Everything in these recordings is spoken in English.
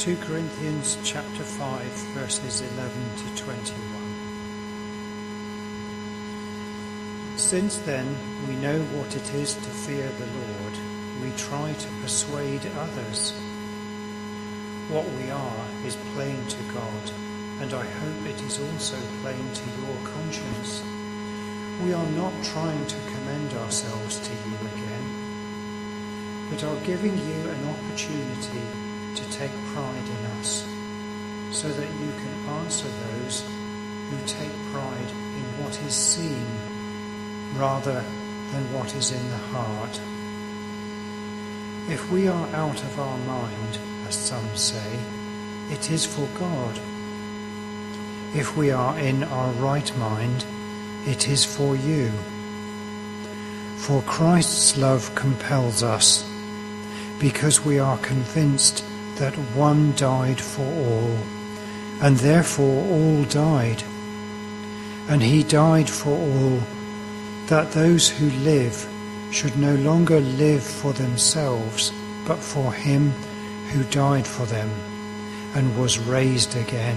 2 Corinthians chapter 5, verses 11 to 21. Since then we know what it is to fear the Lord, we try to persuade others. What we are is plain to God, and I hope it is also plain to your conscience. We are not trying to commend ourselves to you again, but are giving you an opportunity to take pride in us, so that you can answer those who take pride in what is seen rather than what is in the heart. If we are out of our mind, as some say, it is for God. If we are in our right mind, it is for you. For Christ's love compels us, because we are convinced that one died for all, and therefore all died. And he died for all, that those who live should no longer live for themselves, but for him who died for them and was raised again.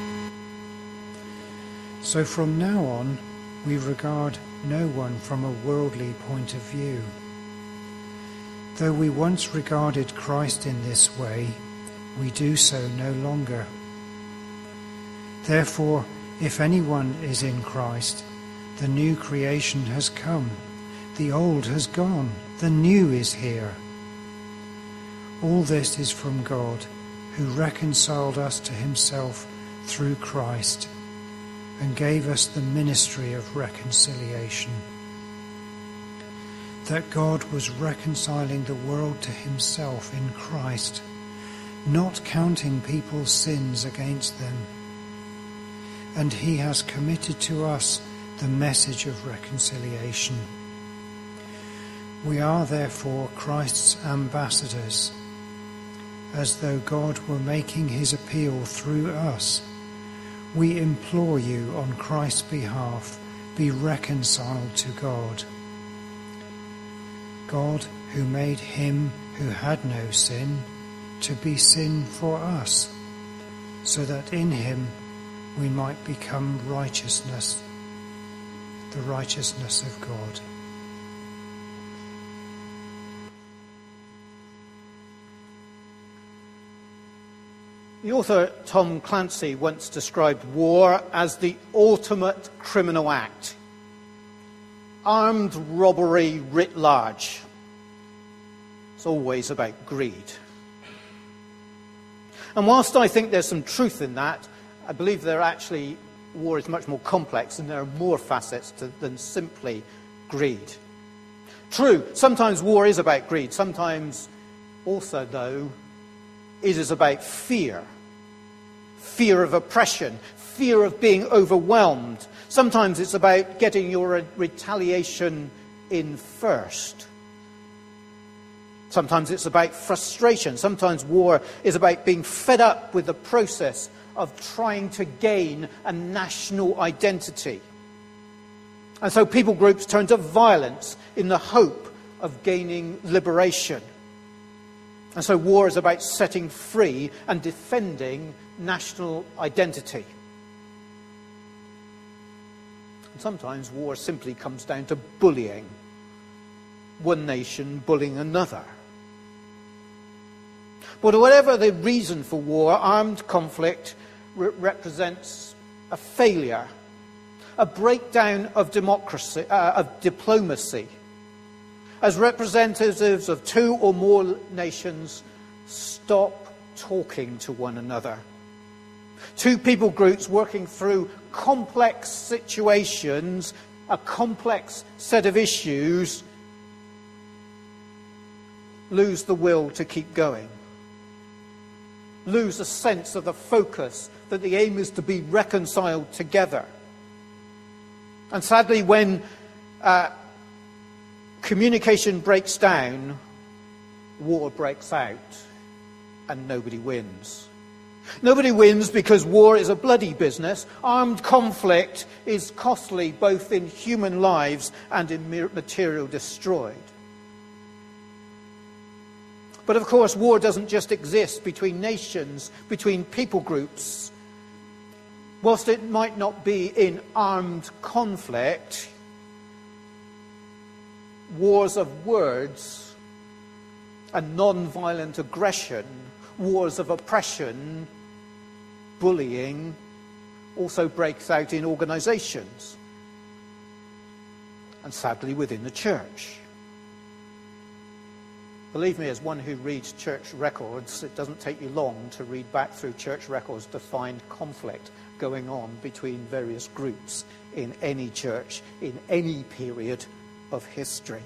So from now on, we regard no one from a worldly point of view. Though we once regarded Christ in this way, we do so no longer. Therefore, if anyone is in Christ, the new creation has come, the old has gone, the new is here. All this is from God, who reconciled us to himself through Christ, and gave us the ministry of reconciliation. That God was reconciling the world to himself in Christ, not counting people's sins against them. And he has committed to us the message of reconciliation. We are therefore Christ's ambassadors, as though God were making his appeal through us. We implore you on Christ's behalf, be reconciled to God. God, who made him who had no sin to be sin for us, so that in him we might become righteousness, the righteousness of God. The author Tom Clancy once described war as the ultimate criminal act. Armed robbery writ large. It's always about greed. And whilst I think there's some truth in that, I believe war is much more complex and there are more facets than simply greed. True, sometimes war is about greed. Sometimes also, though, it is about fear. Fear of oppression, fear of being overwhelmed. Sometimes it's about getting your retaliation in first. Sometimes it's about frustration. Sometimes war is about being fed up with the process of trying to gain a national identity. And so people groups turn to violence in the hope of gaining liberation. And so war is about setting free and defending national identity. And sometimes war simply comes down to bullying. One nation bullying another. But whatever the reason for war, armed conflict represents a failure, a breakdown of democracy, of diplomacy. As representatives of two or more nations stop talking to one another. Two people groups working through complex situations, a complex set of issues, lose the will to keep going. Lose a sense of the focus that the aim is to be reconciled together. And sadly, when communication breaks down, war breaks out, and nobody wins. Nobody wins because war is a bloody business. Armed conflict is costly both in human lives and in material destroyed. But of course, war doesn't just exist between nations, between people groups. Whilst it might not be in armed conflict, wars of words and non-violent aggression, wars of oppression, bullying, also breaks out in organisations, and sadly within the church. Believe me, as one who reads church records, it doesn't take you long to read back through church records to find conflict going on between various groups in any church, in any period of history.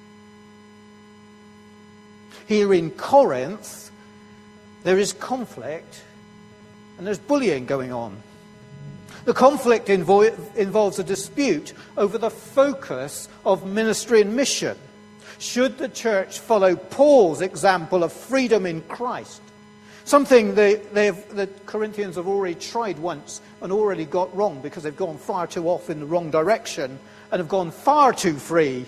Here in Corinth, there is conflict and there's bullying going on. The conflict involves a dispute over the focus of ministry and mission. Should the church follow Paul's example of freedom in Christ? Something the Corinthians have already tried once and already got wrong because they've gone far too off in the wrong direction and have gone far too free.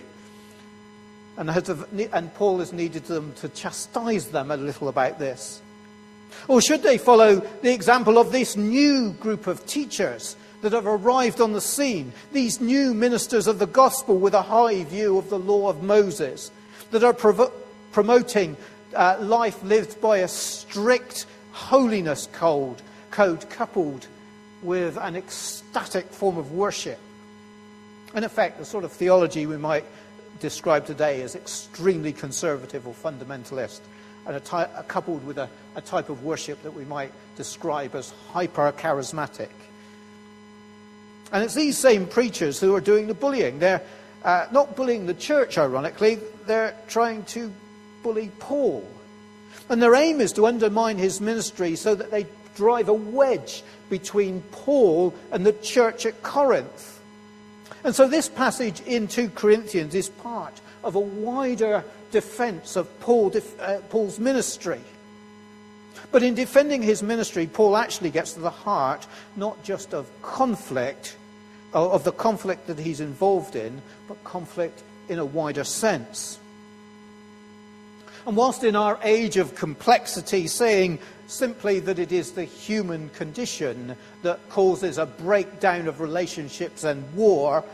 And Paul has needed them to chastise them a little about this. Or should they follow the example of this new group of teachers that have arrived on the scene, these new ministers of the gospel with a high view of the law of Moses, that are promoting life lived by a strict holiness code coupled with an ecstatic form of worship? In effect, the sort of theology we might describe today as extremely conservative or fundamentalist, and coupled with a type of worship that we might describe as hyper-charismatic. And it's these same preachers who are doing the bullying. They're not bullying the church, ironically. They're trying to bully Paul. And their aim is to undermine his ministry so that they drive a wedge between Paul and the church at Corinth. And so this passage in 2 Corinthians is part of a wider defense of Paul's ministry. But in defending his ministry, Paul actually gets to the heart not just of conflict, of the conflict that he's involved in, but conflict in a wider sense. And whilst in our age of complexity, saying simply that it is the human condition that causes a breakdown of relationships and war,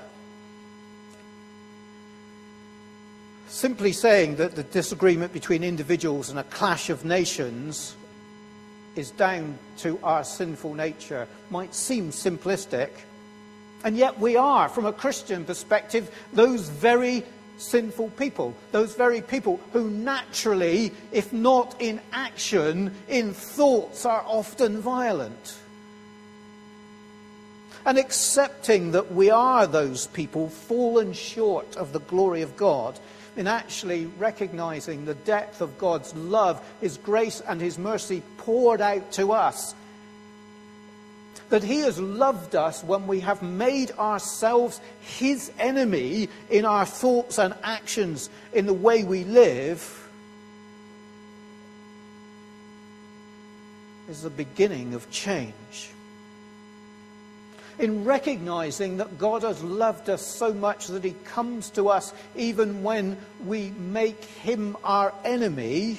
simply saying that the disagreement between individuals and a clash of nations is down to our sinful nature might seem simplistic, and yet we are, from a Christian perspective, those very sinful people, those very people who naturally, if not in action, in thoughts, are often violent. And accepting that we are those people fallen short of the glory of God, in actually recognizing the depth of God's love, his grace and his mercy poured out to us. That he has loved us when we have made ourselves his enemy in our thoughts and actions, in the way we live, is the beginning of change. In recognizing that God has loved us so much that he comes to us even when we make him our enemy,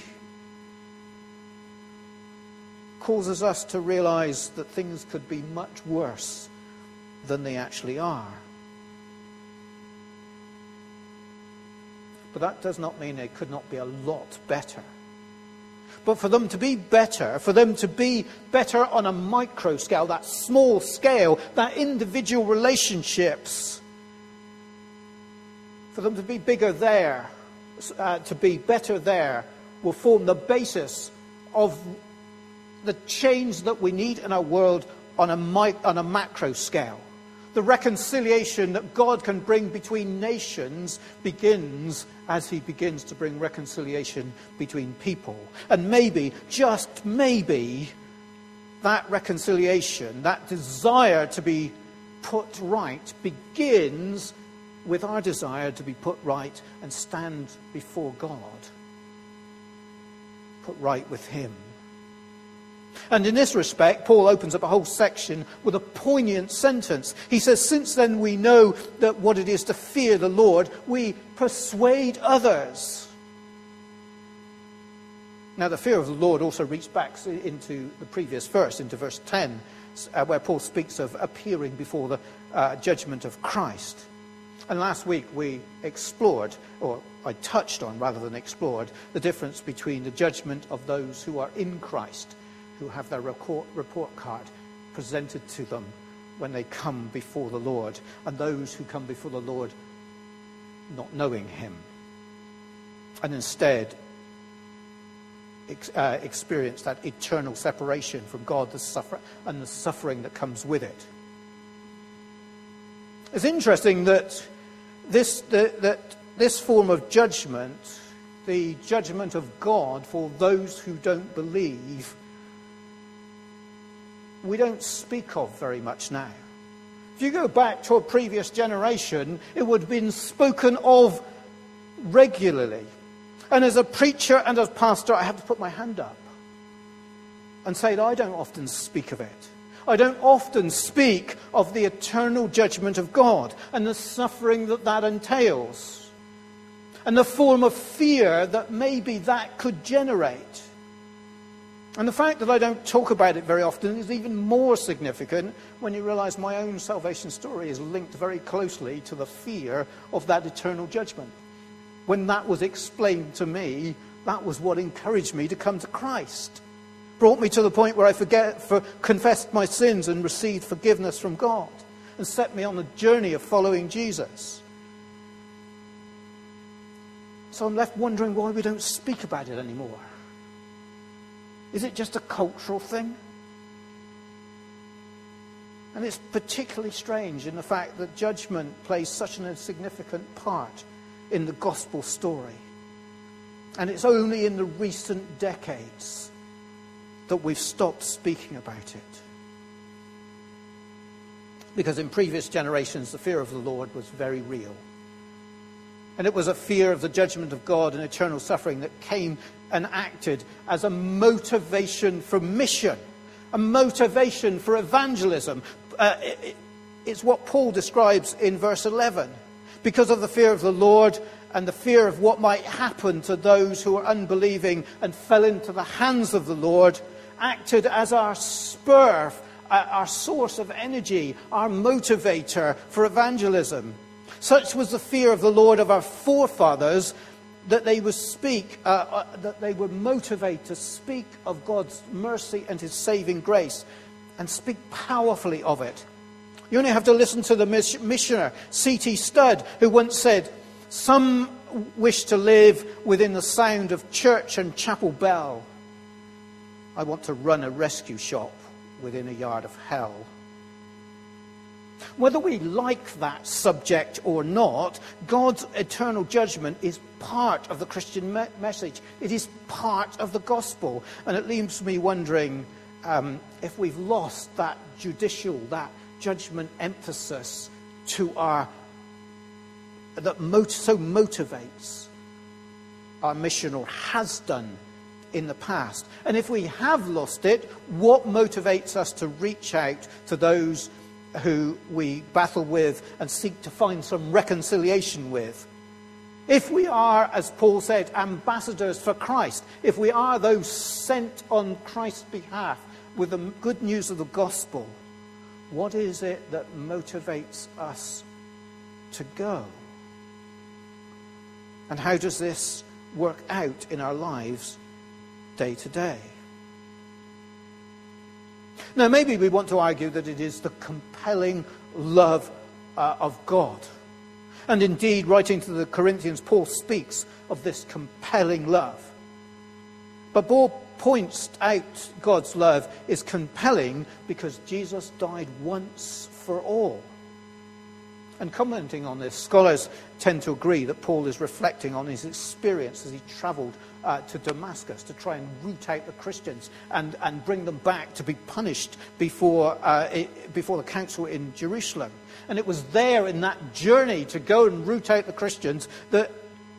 causes us to realize that things could be much worse than they actually are. But that does not mean they could not be a lot better. But for them to be better, on a micro scale, that small scale, that individual relationships, for them to be bigger there, to be better there, will form the basis of the change that we need in our world on a macro scale. The reconciliation that God can bring between nations begins as he begins to bring reconciliation between people. And maybe, just maybe, that reconciliation, that desire to be put right, begins with our desire to be put right and stand before God, put right with him. And in this respect, Paul opens up a whole section with a poignant sentence. He says, since then we know that what it is to fear the Lord, we persuade others. Now, the fear of the Lord also reached back into the previous verse, into verse 10, where Paul speaks of appearing before the judgment of Christ. And last week we explored, or I touched on rather than explored, the difference between the judgment of those who are in Christ, who have their report card presented to them when they come before the Lord, and those who come before the Lord not knowing him, and instead experience that eternal separation from God, the suffering that comes with it. It's interesting that this form of judgment, the judgment of God for those who don't believe, we don't speak of very much now. If you go back to a previous generation, it would have been spoken of regularly. And as a preacher and as pastor, I have to put my hand up and say that I don't often speak of it. I don't often speak of the eternal judgment of God and the suffering that entails, and the form of fear that maybe that could generate. And the fact that I don't talk about it very often is even more significant when you realize my own salvation story is linked very closely to the fear of that eternal judgment. When that was explained to me, that was what encouraged me to come to Christ. Brought me to the point where I confessed my sins and received forgiveness from God, and set me on the journey of following Jesus. So I'm left wondering why we don't speak about it anymore. Is it just a cultural thing? And it's particularly strange in the fact that judgment plays such an insignificant part in the gospel story. And it's only in the recent decades that we've stopped speaking about it. Because in previous generations, the fear of the Lord was very real. And it was a fear of the judgment of God and eternal suffering that came and acted as a motivation for mission, a motivation for evangelism. It's what Paul describes in verse 11. Because of the fear of the Lord and the fear of what might happen to those who are unbelieving and fell into the hands of the Lord, acted as our spur, our source of energy, our motivator for evangelism. Such was the fear of the Lord of our forefathers that they would that they were motivated to speak of God's mercy and his saving grace, and speak powerfully of it. You only have to listen to the missioner, C.T. Studd, who once said, "Some wish to live within the sound of church and chapel bell. I want to run a rescue shop within a yard of hell." Whether we like that subject or not, God's eternal judgment is part of the Christian message. It is part of the gospel. And it leaves me wondering if we've lost that that judgment emphasis to that so motivates our mission, or has done in the past. And if we have lost it, what motivates us to reach out to those who we battle with and seek to find some reconciliation with? If we are, as Paul said, ambassadors for Christ, if we are those sent on Christ's behalf with the good news of the gospel, what is it that motivates us to go? And how does this work out in our lives day to day? Now, maybe we want to argue that it is the compelling love of God. And indeed, writing to the Corinthians, Paul speaks of this compelling love. But Paul points out God's love is compelling because Jesus died once for all. And commenting on this, scholars tend to agree that Paul is reflecting on his experience as he travelled to Damascus to try and root out the Christians and bring them back to be punished before the council in Jerusalem. And it was there in that journey to go and root out the Christians that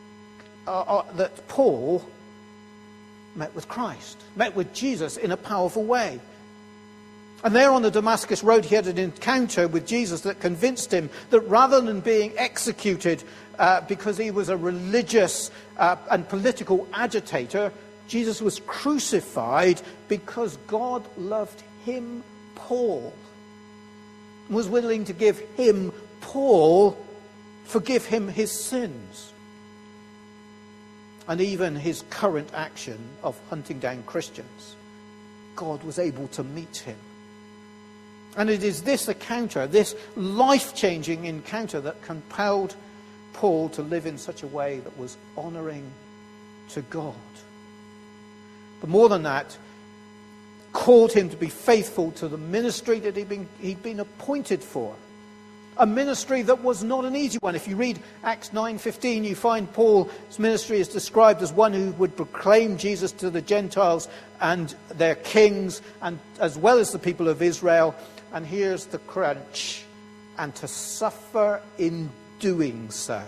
Paul met with Christ, met with Jesus in a powerful way. And there on the Damascus road, he had an encounter with Jesus that convinced him that rather than being executed because he was a religious and political agitator, Jesus was crucified because God loved him, Paul, and was willing to give him, Paul, forgive him his sins. And even his current action of hunting down Christians, God was able to meet him. And it is this encounter, this life-changing encounter, that compelled Paul to live in such a way that was honouring to God. But more than that, called him to be faithful to the ministry that he'd been appointed for. A ministry that was not an easy one. If you read Acts 9:15, you find Paul's ministry is described as one who would proclaim Jesus to the Gentiles and their kings, and as well as the people of Israel. And here's the crunch: and to suffer in doing so.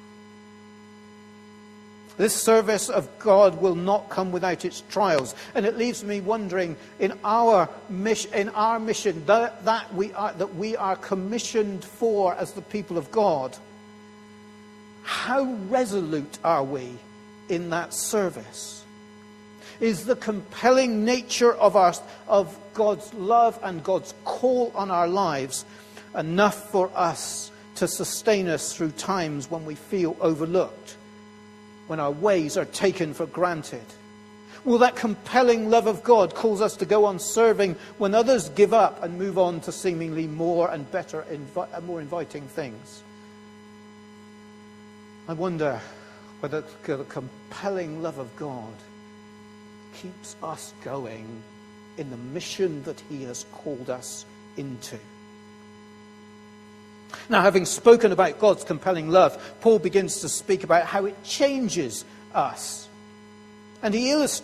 This service of God will not come without its trials, and it leaves me wondering, in our mission that we are commissioned for as the people of God, how resolute are we in that service? Is the compelling nature of God's love and God's call on our lives enough for us to sustain us through times when we feel overlooked, when our ways are taken for granted? Will that compelling love of God cause us to go on serving when others give up and move on to seemingly more and better, more inviting things? I wonder whether the compelling love of God keeps us going in the mission that he has called us into. Now, having spoken about God's compelling love, Paul begins to speak about how it changes us. And he turns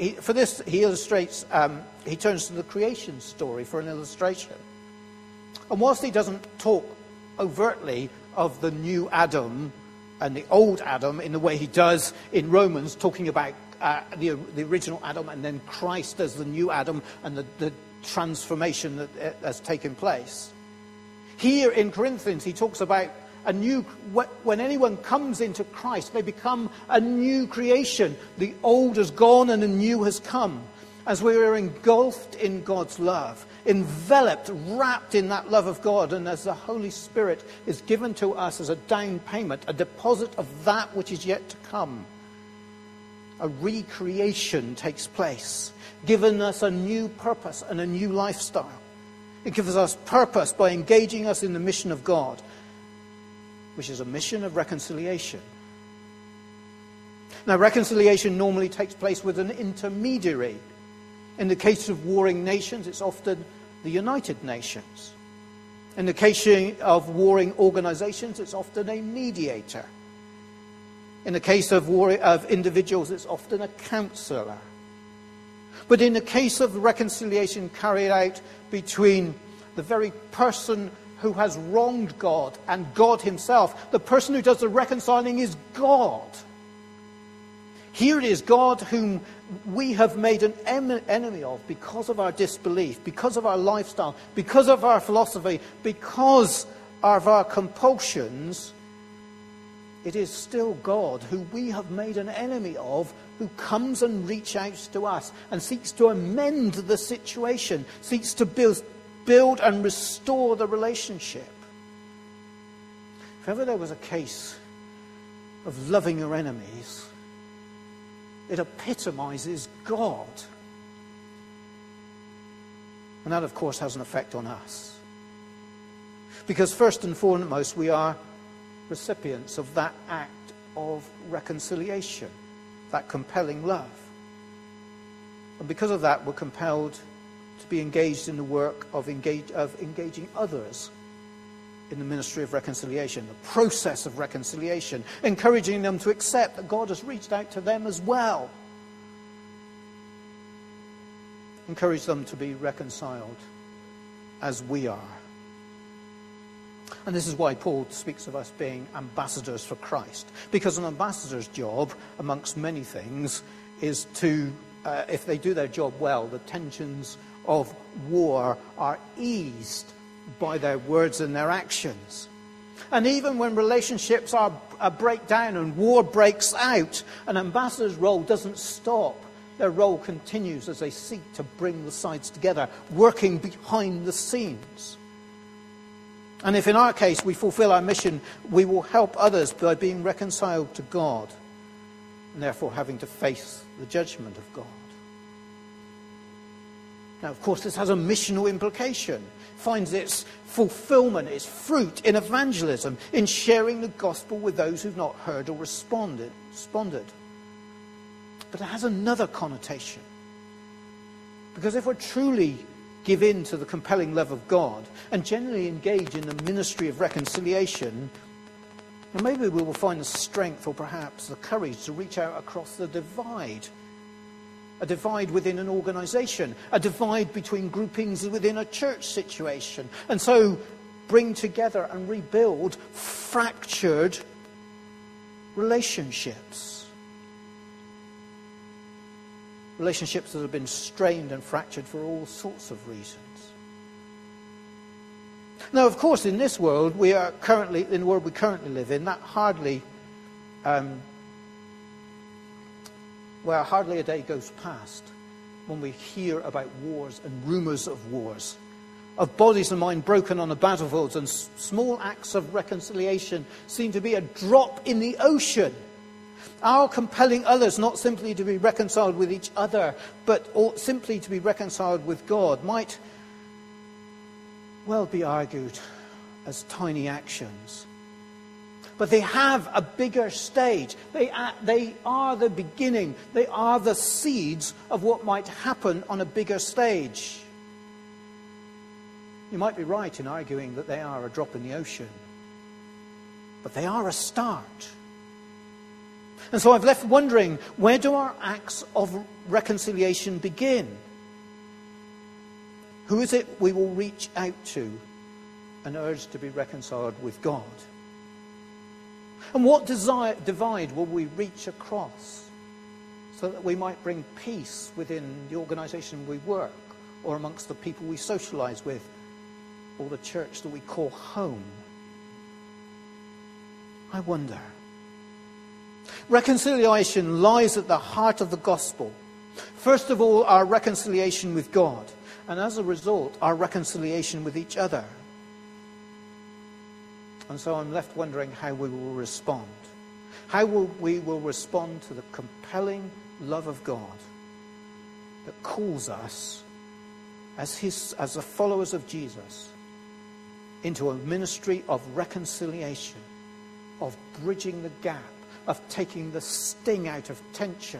to the creation story for an illustration. And whilst he doesn't talk overtly of the new Adam and the old Adam in the way he does in Romans, talking about the original Adam and then Christ as the new Adam and the transformation that has taken place, here in Corinthians, he talks about when anyone comes into Christ, they become a new creation. The old has gone and the new has come. As we are engulfed in God's love, enveloped, wrapped in that love of God, and as the Holy Spirit is given to us as a down payment, a deposit of that which is yet to come, a recreation takes place, giving us a new purpose and a new lifestyle. It gives us purpose by engaging us in the mission of God, which is a mission of reconciliation. Now, reconciliation normally takes place with an intermediary. In the case of warring nations, it's often the United Nations. In the case of warring organizations, it's often a mediator. In the case of individuals, it's often a counselor. But in the case of the reconciliation carried out between the very person who has wronged God and God himself, the person who does the reconciling is God. Here it is God whom we have made an enemy of because of our disbelief, because of our lifestyle, because of our philosophy, because of our compulsions. It is still God who we have made an enemy of, who comes and reaches out to us and seeks to amend the situation, seeks to build and restore the relationship. If ever there was a case of loving your enemies, it epitomizes God. And that, of course, has an effect on us. Because first and foremost, we are recipients of that act of reconciliation, that compelling love. And because of that, we're compelled to be engaged in the work of engaging others in the ministry of reconciliation, the process of reconciliation, encouraging them to accept that God has reached out to them as well. Encourage them to be reconciled as we are. And this is why Paul speaks of us being ambassadors for Christ. Because an ambassador's job, amongst many things, is to, if they do their job well, the tensions of war are eased by their words and their actions. And even when relationships break down and war breaks out, an ambassador's role doesn't stop Their role continues as they seek to bring the sides together, working behind the scenes. And if in our case we fulfill our mission, we will help others by being reconciled to God, and therefore having to face the judgment of God. Now, of course, this has a missional implication. It finds its fulfillment, its fruit in evangelism, in sharing the gospel with those who've not heard or responded. But it has another connotation. Because if we're truly give in to the compelling love of God and generally engage in the ministry of reconciliation, then maybe we will find the strength or perhaps the courage to reach out across the divide. A divide within an organization, a divide between groupings within a church situation, and so bring together and rebuild fractured relationships. Relationships that have been strained and fractured for all sorts of reasons. Now, of course, in this world, in the world we currently live in, that hardly a day goes past when we hear about wars and rumours of wars, of bodies and mind broken on the battlefields, and small acts of reconciliation seem to be a drop in the ocean. Our compelling others not simply to be reconciled with each other, but simply to be reconciled with God might well be argued as tiny actions. But they have a bigger stage. They are the beginning. They are the seeds of what might happen on a bigger stage. You might be right in arguing that they are a drop in the ocean, but they are a start. And so I've left wondering, where do our acts of reconciliation begin? Who is it we will reach out to and urge to be reconciled with God? And what divide will we reach across so that we might bring peace within the organisation we work, or amongst the people we socialise with, or the church that we call home? I wonder. Reconciliation lies at the heart of the gospel. First of all, our reconciliation with God, and as a result, our reconciliation with each other. And so I'm left wondering how we will respond. How we will respond to the compelling love of God that calls us, as the followers of Jesus, into a ministry of reconciliation, of bridging the gap, of taking the sting out of tension,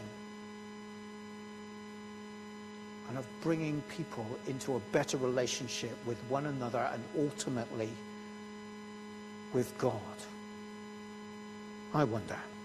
and of bringing people into a better relationship with one another and ultimately with God. I wonder.